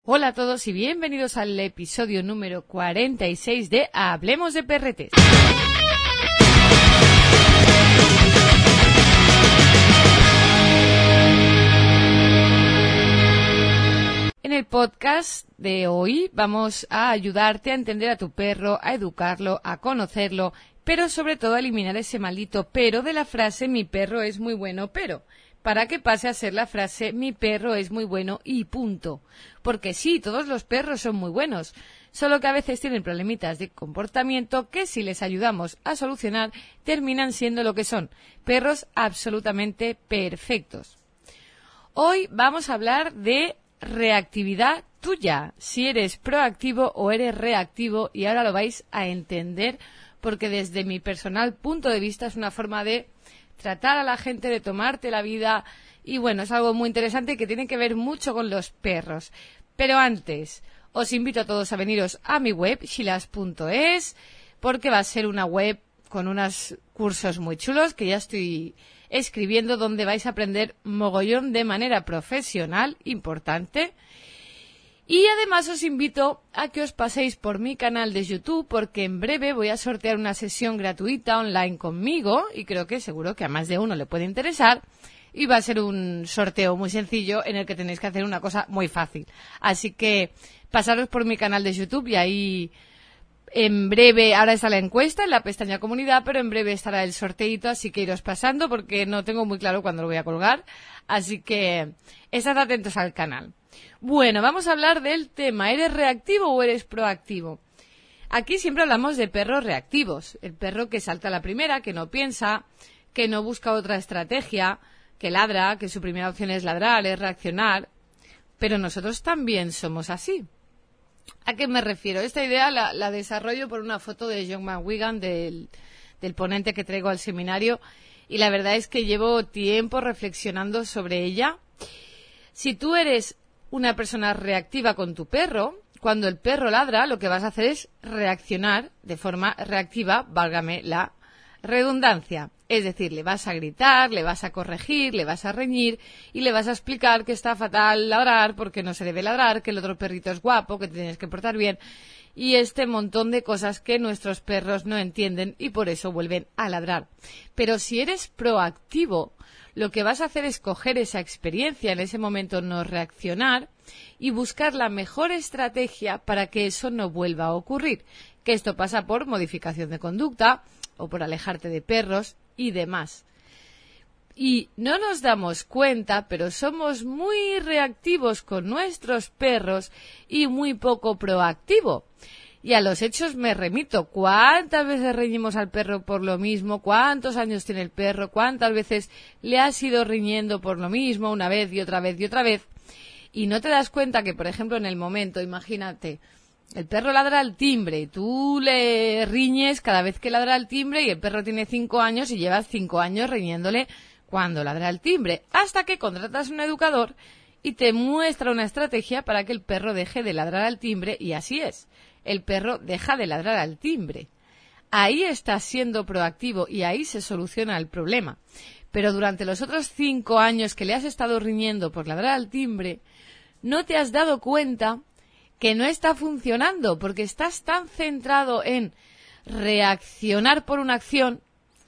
Hola a todos y bienvenidos al episodio número 46 de Hablemos de Perretes. En el podcast de hoy vamos a ayudarte a entender a tu perro, a educarlo, a conocerlo, pero sobre todo a eliminar ese maldito pero de la frase mi perro es muy bueno, pero para que pase a ser la frase mi perro es muy bueno y punto. Porque sí, todos los perros son muy buenos, solo que a veces tienen problemitas de comportamiento que si les ayudamos a solucionar terminan siendo lo que son, perros absolutamente perfectos. Hoy vamos a hablar de reactividad tuya, si eres proactivo o eres reactivo, y ahora lo vais a entender porque desde mi personal punto de vista es una forma de tratar a la gente, de tomarte la vida, y bueno, es algo muy interesante que tiene que ver mucho con los perros. Pero antes, os invito a todos a veniros a mi web, shilas.es, porque va a ser una web con unos cursos muy chulos que ya estoy escribiendo, donde vais a aprender mogollón de manera profesional, importante. Y además os invito a que os paséis por mi canal de YouTube, porque en breve voy a sortear una sesión gratuita online conmigo, y creo que seguro que a más de uno le puede interesar, y va a ser un sorteo muy sencillo en el que tenéis que hacer una cosa muy fácil. Así que pasaros por mi canal de YouTube y ahí en breve, ahora está la encuesta en la pestaña comunidad, pero en breve estará el sorteito, así que iros pasando porque no tengo muy claro cuándo lo voy a colgar, así que estad atentos al canal. Bueno, vamos a hablar del tema, ¿eres reactivo o eres proactivo? Aquí siempre hablamos de perros reactivos, el perro que salta a la primera, que no piensa, que no busca otra estrategia, que ladra, que su primera opción es ladrar, es reaccionar, pero nosotros también somos así. ¿A qué me refiero? Esta idea la desarrollo por una foto de John McWigan, del ponente que traigo al seminario, y la verdad es que llevo tiempo reflexionando sobre ella. Si tú eres una persona reactiva con tu perro, cuando el perro ladra, lo que vas a hacer es reaccionar de forma reactiva, válgame la redundancia. Es decir, le vas a gritar, le vas a corregir, le vas a reñir y le vas a explicar que está fatal ladrar, porque no se debe ladrar, que el otro perrito es guapo, que te tienes que portar bien, y este montón de cosas que nuestros perros no entienden y por eso vuelven a ladrar. Pero si eres proactivo, lo que vas a hacer es coger esa experiencia, en ese momento no reaccionar, y buscar la mejor estrategia para que eso no vuelva a ocurrir. Que esto pasa por modificación de conducta o por alejarte de perros y demás. Y no nos damos cuenta, pero somos muy reactivos con nuestros perros y muy poco proactivo. Y a los hechos me remito. ¿Cuántas veces reñimos al perro por lo mismo? ¿Cuántos años tiene el perro? ¿Cuántas veces le has ido riñendo por lo mismo una vez y otra vez y otra vez? Y no te das cuenta que, por ejemplo, en el momento, imagínate, el perro ladra al timbre y tú le riñes cada vez que ladra al timbre y el perro tiene 5 años y llevas 5 años riñéndole cuando ladra al timbre, hasta que contratas un educador y te muestra una estrategia para que el perro deje de ladrar al timbre, y así es. El perro deja de ladrar al timbre. Ahí estás siendo proactivo y ahí se soluciona el problema. Pero durante los otros 5 años que le has estado riñendo por ladrar al timbre, no te has dado cuenta que no está funcionando, porque estás tan centrado en reaccionar por una acción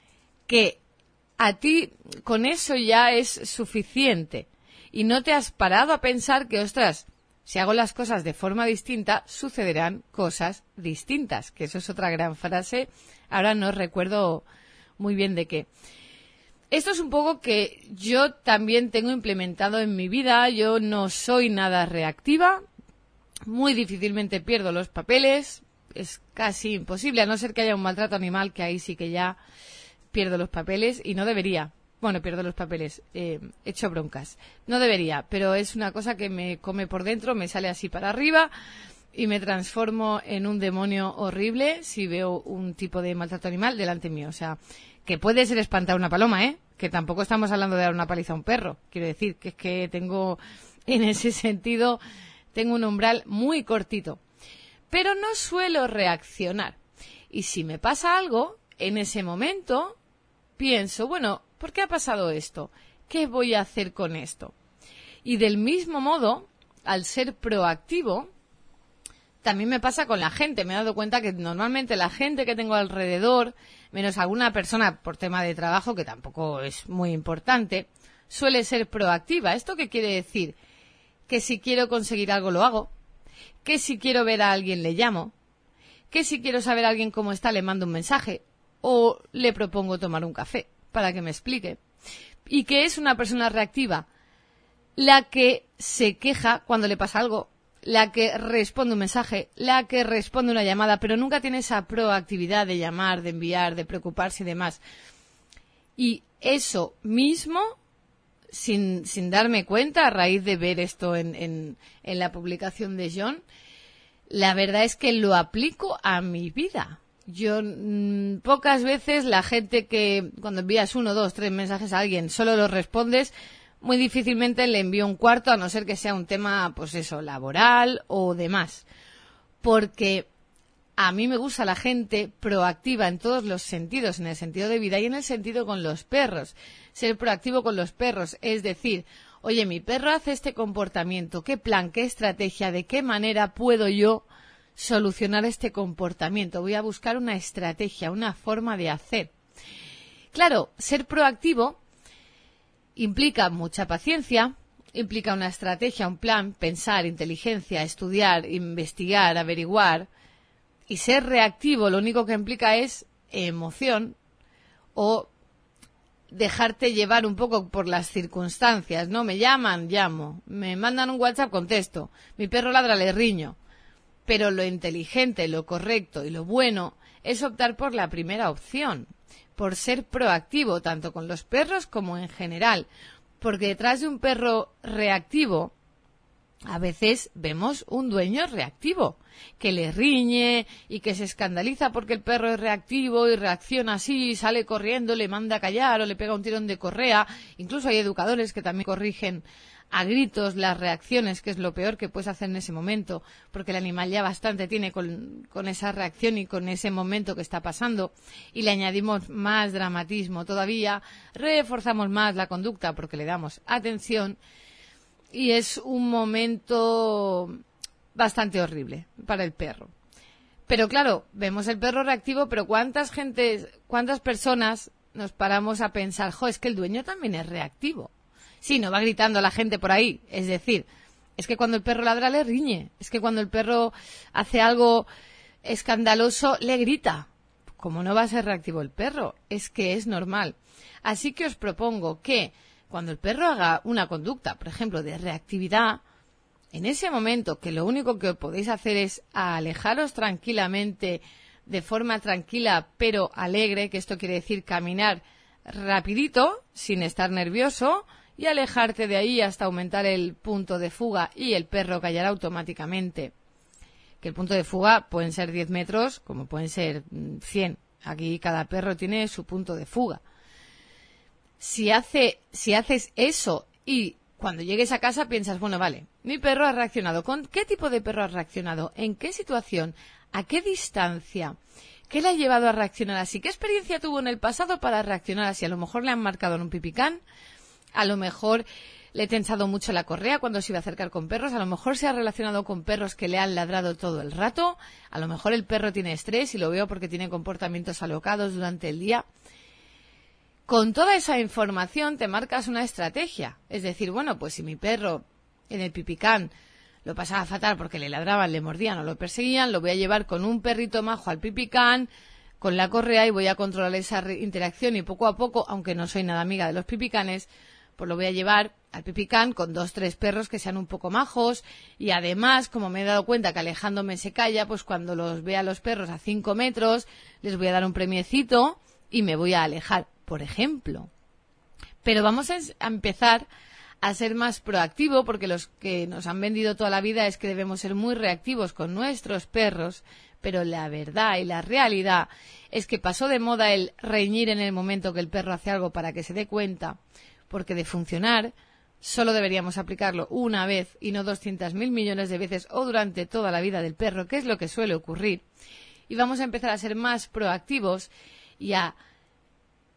que a ti con eso ya es suficiente. Y no te has parado a pensar que, ostras, si hago las cosas de forma distinta, sucederán cosas distintas, que eso es otra gran frase, ahora no recuerdo muy bien de qué. Esto es un poco que yo también tengo implementado en mi vida. Yo no soy nada reactiva, muy difícilmente pierdo los papeles, es casi imposible, a no ser que haya un maltrato animal, que ahí sí que ya pierdo los papeles, y no debería. Bueno, pierdo los papeles, echo broncas. No debería, pero es una cosa que me come por dentro, me sale así para arriba y me transformo en un demonio horrible si veo un tipo de maltrato animal delante mío. O sea, que puede ser espantar una paloma, que tampoco estamos hablando de dar una paliza a un perro. Quiero decir que es que tengo, en ese sentido, tengo un umbral muy cortito. Pero no suelo reaccionar. Y si me pasa algo, en ese momento pienso, bueno, ¿por qué ha pasado esto? ¿Qué voy a hacer con esto? Y del mismo modo, al ser proactivo, también me pasa con la gente. Me he dado cuenta que normalmente la gente que tengo alrededor, menos alguna persona por tema de trabajo, que tampoco es muy importante, suele ser proactiva. ¿Esto qué quiere decir? Que si quiero conseguir algo lo hago, que si quiero ver a alguien le llamo, que si quiero saber a alguien cómo está le mando un mensaje o le propongo tomar un café para que me explique. Y que es una persona reactiva, la que se queja cuando le pasa algo, la que responde un mensaje, la que responde una llamada, pero nunca tiene esa proactividad de llamar, de enviar, de preocuparse y demás. Y eso mismo, sin darme cuenta, a raíz de ver esto en la publicación de John, la verdad es que lo aplico a mi vida. Yo pocas veces la gente que cuando envías 1, 2, 3 mensajes a alguien solo los respondes, muy difícilmente le envío un cuarto, a no ser que sea un tema, pues eso, laboral o demás. Porque a mí me gusta la gente proactiva en todos los sentidos, en el sentido de vida y en el sentido con los perros. Ser proactivo con los perros, es decir, oye, mi perro hace este comportamiento, ¿qué plan, qué estrategia, de qué manera puedo yo solucionar este comportamiento? Voy a buscar una estrategia, una forma de hacer. Claro, ser proactivo implica mucha paciencia, implica una estrategia, un plan, pensar, inteligencia, estudiar, investigar, averiguar. Y ser reactivo lo único que implica es emoción o dejarte llevar un poco por las circunstancias, ¿no? Me llaman, llamo. Me mandan un WhatsApp, contesto. Mi perro ladra, le riño. Pero lo inteligente, lo correcto y lo bueno es optar por la primera opción, por ser proactivo, tanto con los perros como en general. Porque detrás de un perro reactivo, a veces vemos un dueño reactivo, que le riñe y que se escandaliza porque el perro es reactivo y reacciona así, sale corriendo, le manda a callar o le pega un tirón de correa. Incluso hay educadores que también corrigen a gritos las reacciones, que es lo peor que puedes hacer en ese momento, porque el animal ya bastante tiene con esa reacción y con ese momento que está pasando, y le añadimos más dramatismo todavía, reforzamos más la conducta porque le damos atención, y es un momento bastante horrible para el perro. Pero claro, vemos el perro reactivo, pero cuántas personas nos paramos a pensar, es que el dueño también es reactivo. Sí, no va gritando a la gente por ahí. Es decir, es que cuando el perro ladra le riñe. Es que cuando el perro hace algo escandaloso le grita. ¿Cómo no va a ser reactivo el perro? Es que es normal. Así que os propongo que cuando el perro haga una conducta, por ejemplo, de reactividad, en ese momento que lo único que podéis hacer es alejaros tranquilamente, de forma tranquila pero alegre, que esto quiere decir caminar rapidito, sin estar nervioso, y alejarte de ahí hasta aumentar el punto de fuga y el perro callará automáticamente. Que el punto de fuga pueden ser 10 metros, como pueden ser 100. Aquí cada perro tiene su punto de fuga. Si haces eso y cuando llegues a casa piensas, bueno, vale, mi perro ha reaccionado. ¿Con qué tipo de perro ha reaccionado? ¿En qué situación? ¿A qué distancia? ¿Qué le ha llevado a reaccionar así? ¿Qué experiencia tuvo en el pasado para reaccionar así? A lo mejor le han marcado en un pipicán, a lo mejor le he tensado mucho la correa cuando se iba a acercar con perros, a lo mejor se ha relacionado con perros que le han ladrado todo el rato, a lo mejor el perro tiene estrés y lo veo porque tiene comportamientos alocados durante el día. Con toda esa información te marcas una estrategia. Es decir, bueno, pues si mi perro en el pipicán lo pasaba fatal porque le ladraban, le mordían o lo perseguían, lo voy a llevar con un perrito majo al pipicán, con la correa, y voy a controlar esa interacción, y poco a poco, aunque no soy nada amiga de los pipicanes, pues lo voy a llevar al pipicán con 2, 3 perros que sean un poco majos, y además, como me he dado cuenta que alejándome se calla, pues cuando los vea los perros a 5 metros, les voy a dar un premiecito y me voy a alejar, por ejemplo. Pero vamos a empezar a ser más proactivo, porque los que nos han vendido toda la vida es que debemos ser muy reactivos con nuestros perros, pero la verdad y la realidad es que pasó de moda el reñir en el momento que el perro hace algo para que se dé cuenta, porque de funcionar solo deberíamos aplicarlo una vez y no 200.000 millones de veces o durante toda la vida del perro, que es lo que suele ocurrir. Y vamos a empezar a ser más proactivos y a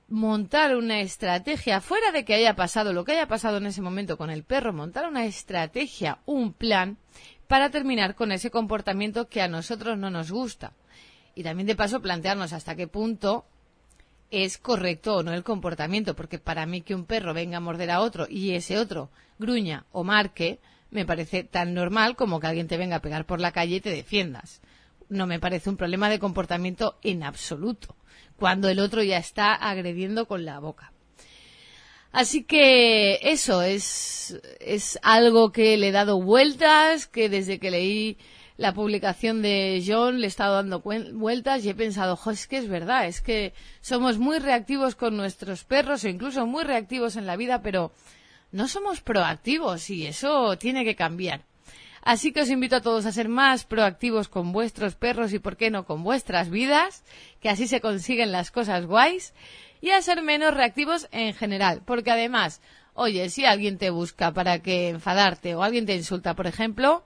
montar una estrategia, fuera de que haya pasado lo que haya pasado en ese momento con el perro, montar una estrategia, un plan para terminar con ese comportamiento que a nosotros no nos gusta. Y también de paso plantearnos hasta qué punto es correcto o no el comportamiento, porque para mí que un perro venga a morder a otro y ese otro gruña o marque, me parece tan normal como que alguien te venga a pegar por la calle y te defiendas. No me parece un problema de comportamiento en absoluto, cuando el otro ya está agrediendo con la boca. Así que eso es algo que le he dado vueltas, que desde que leí la publicación de John le he estado dando vueltas y he pensado, es que es verdad, es que somos muy reactivos con nuestros perros o incluso muy reactivos en la vida, pero no somos proactivos y eso tiene que cambiar. Así que os invito a todos a ser más proactivos con vuestros perros y, por qué no, con vuestras vidas, que así se consiguen las cosas guays, y a ser menos reactivos en general, porque además, oye, si alguien te busca para que enfadarte o alguien te insulta, por ejemplo,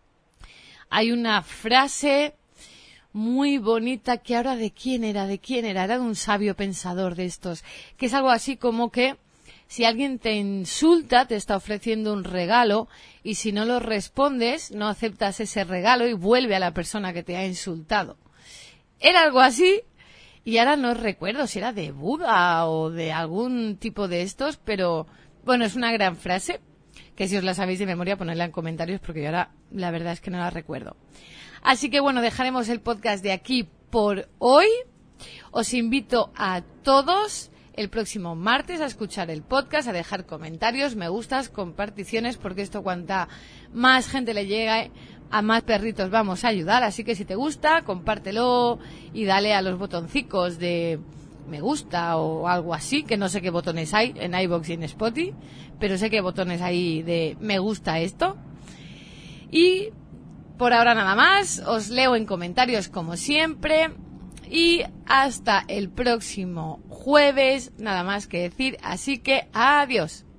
hay una frase muy bonita que ahora ¿de quién era? Era de un sabio pensador de estos, que es algo así como que si alguien te insulta, te está ofreciendo un regalo y si no lo respondes, no aceptas ese regalo y vuelve a la persona que te ha insultado. Era algo así y ahora no recuerdo si era de Buda o de algún tipo de estos, pero bueno, es una gran frase que si os la sabéis de memoria ponedla en comentarios porque yo ahora la verdad es que no la recuerdo. Así que bueno, dejaremos el podcast de aquí por hoy. Os invito a todos el próximo martes a escuchar el podcast, a dejar comentarios, me gustas, comparticiones, porque esto cuanta más gente le llega, a más perritos vamos a ayudar. Así que si te gusta, compártelo y dale a los botoncicos de me gusta o algo así, que no sé qué botones hay en iVoox y en Spotify, pero sé qué botones hay de me gusta esto. Y por ahora nada más, os leo en comentarios como siempre. Y hasta el próximo jueves, nada más que decir, así que adiós.